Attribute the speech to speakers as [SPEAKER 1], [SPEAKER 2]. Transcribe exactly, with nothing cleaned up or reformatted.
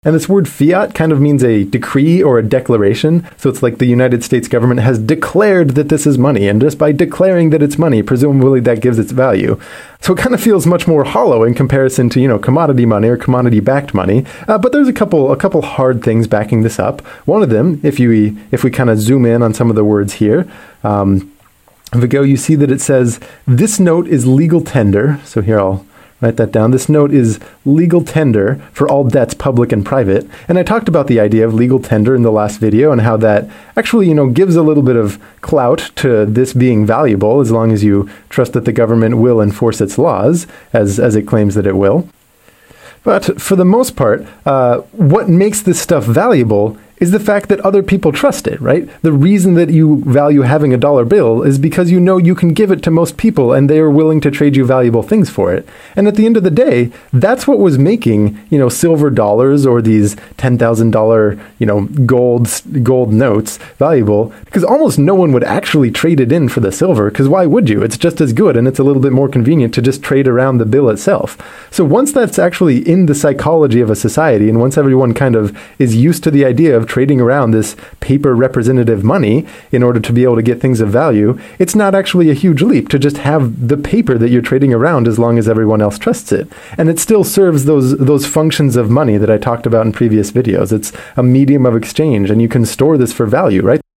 [SPEAKER 1] And this word fiat kind of means a decree or a declaration. So it's like the United States government has declared that this is money. And just by declaring that it's money, presumably that gives its value. So it kind of feels much more hollow in comparison to, you know, commodity money or commodity-backed money. Uh, but there's a couple a couple hard things backing this up. One of them, if you if we kind of zoom in on some of the words here, um, if we go, you see that it says, this note is legal tender. So here I'll write that down. This note is legal tender for all debts, public and private. And I talked about the idea of legal tender in the last video and how that actually, you know, gives a little bit of clout to this being valuable as long as you trust that the government will enforce its laws as, as it claims that it will. But for the most part, uh, what makes this stuff valuable is the fact that other people trust it, right? The reason that you value having a dollar bill is because you know you can give it to most people and they are willing to trade you valuable things for it. And at the end of the day, that's what was making, you know, silver dollars or these ten thousand dollars, you know, gold gold notes valuable, because almost no one would actually trade it in for the silver, because why would you? It's just as good and it's a little bit more convenient to just trade around the bill itself. So once that's actually in the psychology of a society and once everyone kind of is used to the idea of trading around this paper representative money in order to be able to get things of value, it's not actually a huge leap to just have the paper that you're trading around as long as everyone else trusts it. And it still serves those those functions of money that I talked about in previous videos. It's a medium of exchange and you can store this for value, right?